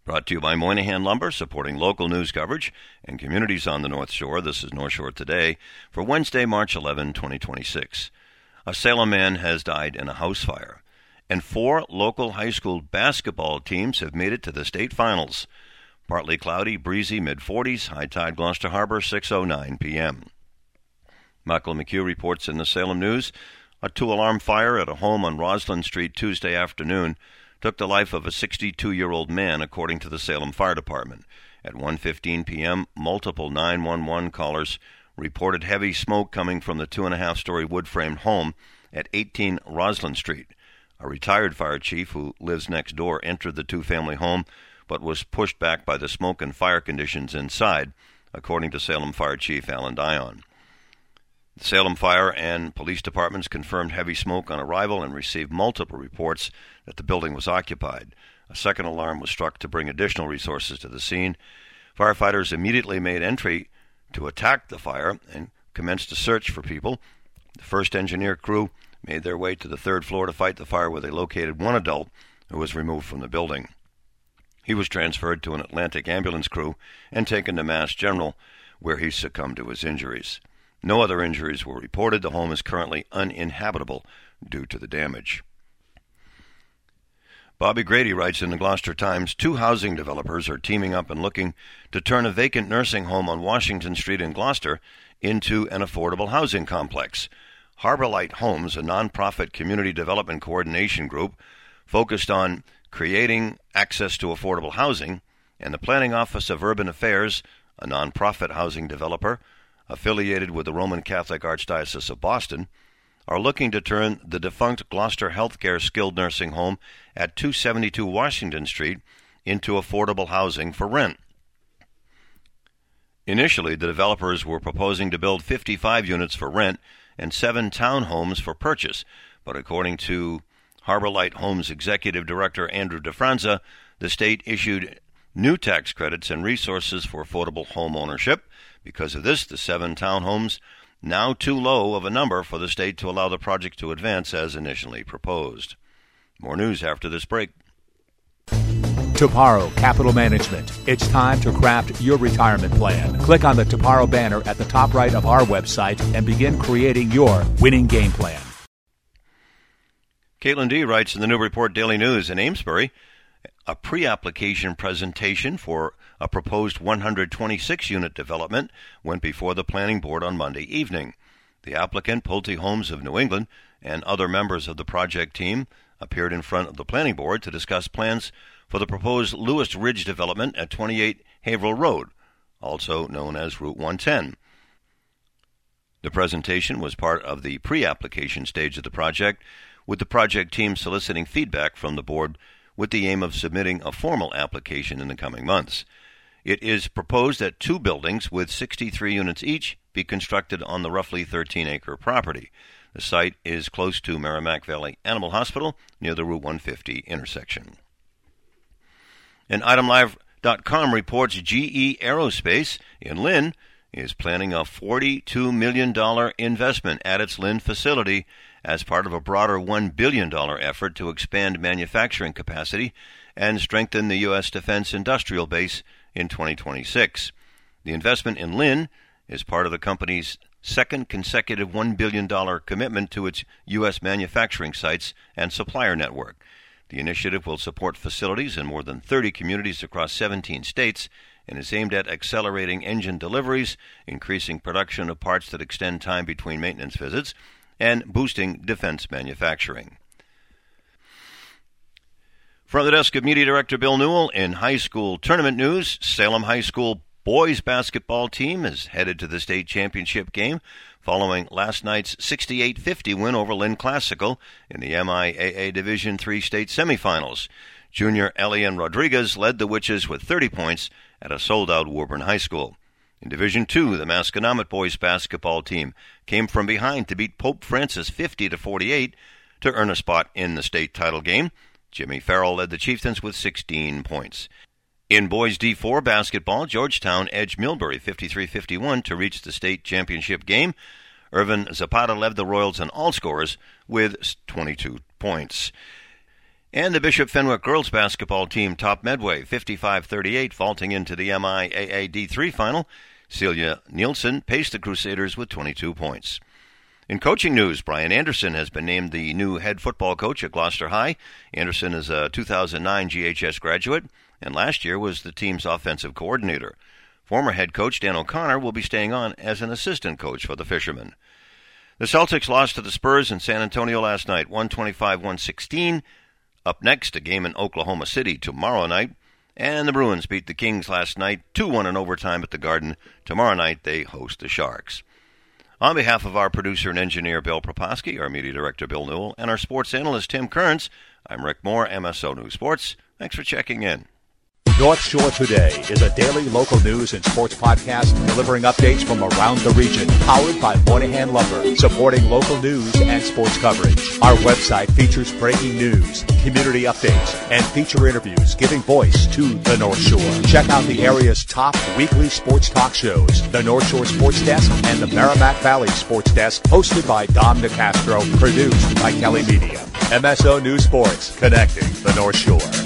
Brought to you by Moynihan Lumber, supporting local news coverage and communities on the North Shore. This is North Shore Today for Wednesday, March 11, 2026. A Salem man has died in a house fire, and 4 local high school basketball teams have made it to the state finals. Partly cloudy, breezy, mid-40s, high tide Gloucester Harbor, 6:09 p.m. Michael McHugh reports in the Salem News, a 2-alarm fire at a home on Roslyn Street Tuesday afternoon took the life of a 62-year-old man, according to the Salem Fire Department. At 1:15 p.m., multiple 911 callers reported heavy smoke coming from the 2.5-story wood-framed home at 18 Roslyn Street. A retired fire chief who lives next door entered the 2-family home, but was pushed back by the smoke and fire conditions inside, according to Salem Fire Chief Alan Dion. The Salem Fire and police departments confirmed heavy smoke on arrival and received multiple reports that the building was occupied. A second alarm was struck to bring additional resources to the scene. Firefighters immediately made entry to attack the fire and commenced a search for people. The first engineer crew made their way to the 3rd floor to fight the fire, where they located one adult who was removed from the building. He was transferred to an Atlantic ambulance crew and taken to Mass General, where he succumbed to his injuries. No other injuries were reported. The home is currently uninhabitable due to the damage. Bobby Grady writes in the Gloucester Times, 2 housing developers are teaming up and looking to turn a vacant nursing home on Washington Street in Gloucester into an affordable housing complex. Harbor Light Homes, a nonprofit community development coordination group focused on creating access to affordable housing, and the Planning Office of Urban Affairs, a nonprofit housing developer affiliated with the Roman Catholic Archdiocese of Boston, are looking to turn the defunct Gloucester Healthcare skilled nursing home at 272 Washington Street into affordable housing for rent. Initially, the developers were proposing to build 55 units for rent and 7 townhomes for purchase, but according to Harbor Light Homes Executive Director Andrew DeFranza, the state issued new tax credits and resources for affordable home ownership. Because of this, the 7 townhomes, now too low of a number for the state to allow the project to advance as initially proposed. More news after this break. Toparo Capital Management. It's time to craft your retirement plan. Click on the Toparo banner at the top right of our website and begin creating your winning game plan. Caitlin D. writes in the New Report Daily News in Amesbury, a pre-application presentation for a proposed 126-unit development went before the Planning Board on Monday evening. The applicant, Pulte Homes of New England, and other members of the project team appeared in front of the Planning Board to discuss plans for the proposed Lewis Ridge development at 28 Haverhill Road, also known as Route 110. The presentation was part of the pre-application stage of the project, with the project team soliciting feedback from the board with the aim of submitting a formal application in the coming months. It is proposed that 2 buildings with 63 units each be constructed on the roughly 13-acre property. The site is close to Merrimack Valley Animal Hospital near the Route 150 intersection. And ItemLive.com reports GE Aerospace in Lynn is planning a $42 million investment at its Lynn facility as part of a broader $1 billion effort to expand manufacturing capacity and strengthen the U.S. defense industrial base in 2026. The investment in Lynn is part of the company's second consecutive $1 billion commitment to its U.S. manufacturing sites and supplier network. The initiative will support facilities in more than 30 communities across 17 states and is aimed at accelerating engine deliveries, increasing production of parts that extend time between maintenance visits, and boosting defense manufacturing. From the desk of Media Director Bill Newell, in high school tournament news, Salem High School boys basketball team is headed to the state championship game following last night's 68-50 win over Lynn Classical in the MIAA Division III state semifinals. Junior Elian Rodriguez led the Witches with 30 points at a sold-out Woburn High School. In Division II, the Masconomet boys basketball team came from behind to beat Pope Francis 50-48 to earn a spot in the state title game. Jimmy Farrell led the Chieftains with 16 points. In boys D4 basketball, Georgetown edged Millbury 53-51 to reach the state championship game. Irvin Zapata led the Royals in all scores with 22 points. And the Bishop Fenwick girls basketball team topped Medway 55-38, vaulting into the MIAA D3 final. Celia Nielsen paced the Crusaders with 22 points. In coaching news, Brian Anderson has been named the new head football coach at Gloucester High. Anderson is a 2009 GHS graduate, and last year was the team's offensive coordinator. Former head coach Dan O'Connor will be staying on as an assistant coach for the Fishermen. The Celtics lost to the Spurs in San Antonio last night, 125-116. Up next, a game in Oklahoma City tomorrow night. And the Bruins beat the Kings last night, 2-1 in overtime at the Garden. Tomorrow night, they host the Sharks. On behalf of our producer and engineer, Bill Proposky, our media director, Bill Newell, and our sports analyst, Tim Kearns, I'm Rick Moore, MSO News Sports. Thanks for checking in. North Shore Today is a daily local news and sports podcast delivering updates from around the region, powered by Moynihan Lumber, supporting local news and sports coverage. Our website features breaking news, community updates, and feature interviews giving voice to the North Shore. Check out the area's top weekly sports talk shows, the North Shore Sports Desk and the Merrimack Valley Sports Desk, hosted by Dom DeCastro, produced by Kelly Media. MSO News Sports, connecting the North Shore.